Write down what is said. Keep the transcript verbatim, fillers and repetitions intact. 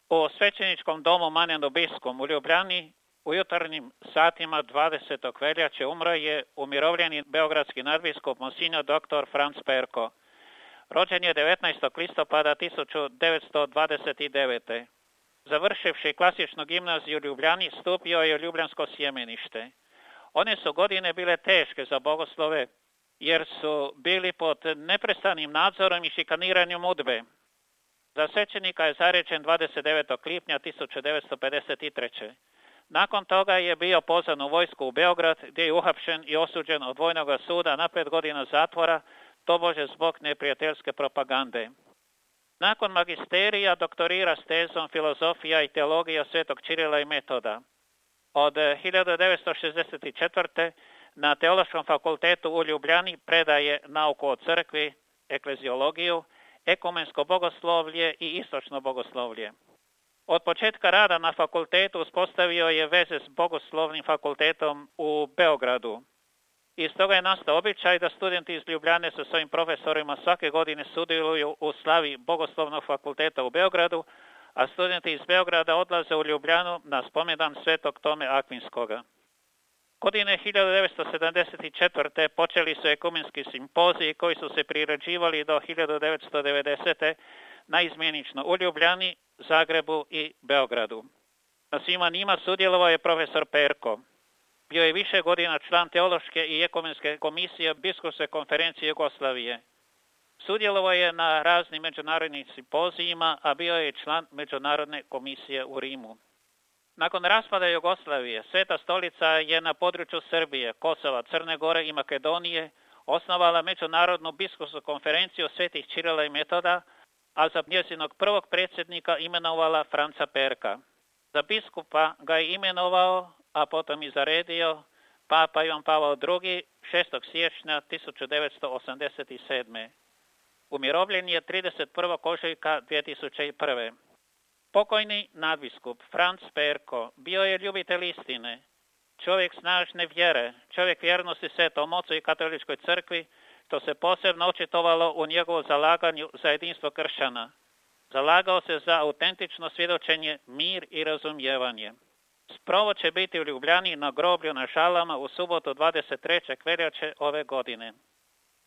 U svećeničkom domu Manjanu Biskom u Ljubljani u jutarnjim satima dvadesetog veljače umro je umirovljeni beogradski nadbiskup monsignor doktor Franc Perko. Rođen je devetnaestog listopada tisuću devetsto dvadeset devete. Završivši klasičnu gimnaziju u Ljubljani, stupio je u ljubljansko sjemenište. One su godine bile teške za bogoslove, jer su bili pod neprestanim nadzorom i šikaniranjem udbe. Za svećenika je zarečen dvadeset devetog lipnja tisuću devetsto pedeset treće. Nakon toga je bio pozvan u vojsku u Beograd, gdje je uhapšen i osuđen od vojnog suda na pet godina zatvora, tobože zbog neprijateljske propagande. Nakon magisterija doktorira s tezom filozofija i teologija svetog Čirila i Metoda. Od hiljadu devetsto šezdeset četvrte. na Teološkom fakultetu u Ljubljani predaje nauku o crkvi, ekleziologiju, ekumensko bogoslovlje i istočno bogoslovlje. Od početka rada na fakultetu uspostavio je veze s Bogoslovnim fakultetom u Beogradu. Iz toga je nastao običaj da studenti iz Ljubljane sa svojim profesorima svake godine sudjeluju u slavi Bogoslovnog fakulteta u Beogradu, a studenti iz Beograda odlaze u Ljubljanu na spomendan svetog Tome Akvinskoga. Godine hiljadu devetsto sedamdeset četvrte. počeli su ekumenski simpoziji koji su se priređivali do hiljadu devetsto devedesete. naizmjenično u Ljubljani, Zagrebu i Beogradu. Na svima njima sudjelovao je profesor Perko. Bio je više godina član teološke i ekumenske komisije Biskupske konferencije Jugoslavije. Sudjelovao je na raznim međunarodnim simpozijima, a bio je član Međunarodne komisije u Rimu. Nakon raspada Jugoslavije, Sveta stolica je na području Srbije, Kosova, Crne Gore i Makedonije osnovala Međunarodnu biskupsku konferenciju svetih Čirila i Metoda, a za njezinog prvog predsjednika imenovala Franca Perka. Za biskupa ga je imenovao, a potom i zaredio, Papa Ivan Pavao drugi. šestog siječnja tisuću devetsto osamdeset sedme. Umirovljen je trideset prvog ožujka dvije tisuće prve. Pokojni nadbiskup Franc Perko bio je ljubitelj istine, čovjek snažne vjere, čovjek vjernosti Svetom Ocu i Katoličkoj crkvi, što se posebno očitovalo u njegovom zalaganju za jedinstvo kršćana. Zalagao se za autentično svjedočenje, mir i razumijevanje. Sprovod će biti u Ljubljani na groblju na Žalama u subotu dvadeset trećeg veljače ove godine.